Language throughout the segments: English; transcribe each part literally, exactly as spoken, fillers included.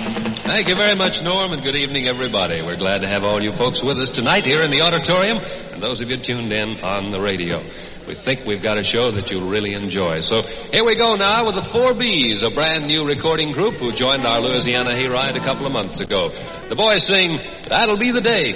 Thank you very much, Norm, and good evening, everybody. We're glad to have all you folks with us tonight here in the auditorium, and those of you tuned in on the radio. We think we've got a show that you'll really enjoy. So here we go now with the Four B's, a brand new recording group who joined our Louisiana Hayride a couple of months ago. The boys sing, That'll Be the Day.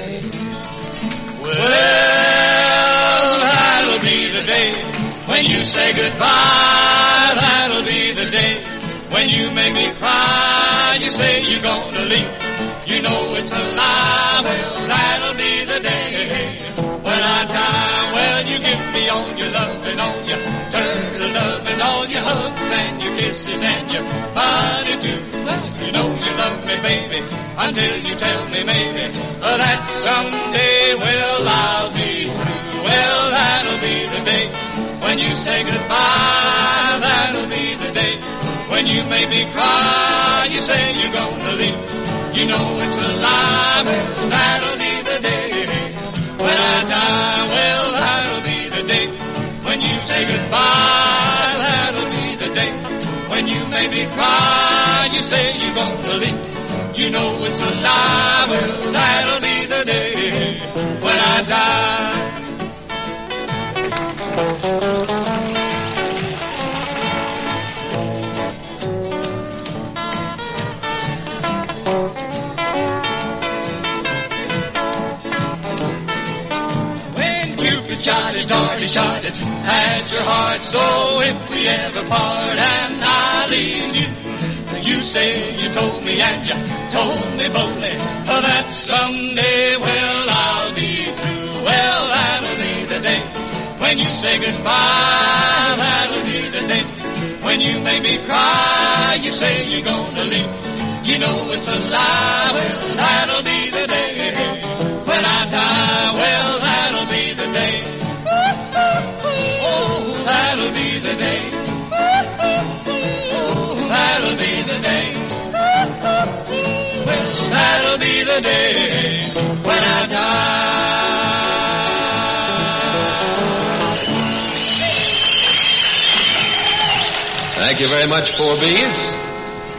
Well, that'll be the day when you say goodbye. That'll be the day when you make me cry. You say you're gonna leave, you know it's a lie. Well, that'll be the day when I die. Well, you give me all your loving, all your turtle loving, all your hugs and your kisses and your body too. You know you love me, baby, until you tell me maybe uh, that someday, well, I'll be through. Well, that'll be the day when you say goodbye. That'll be the day when you make me cry. You say you're gonna leave, you know it's a lie. Well, that'll be the day when I die. Well, that'll be the day when you say goodbye. That'll be the day when you make me cry. You say you're gonna leave, you know it's a lie. Well, that'll be the day when I die. Shot it, darty, shot it, had your heart. So if we ever part and I leave you, you say you told me and you told me boldly uh, that someday, well, I'll be through. Well, that'll be the day when you say goodbye. That'll be the day when you make me cry. You say you're gonna leave, you know it's a lie. Well, that'll be the day when I die. Well, that'll be the day. Oh, that'll be the day. Oh, that'll be the day. Well, that'll be the day when I die. Thank you very much, Four B's.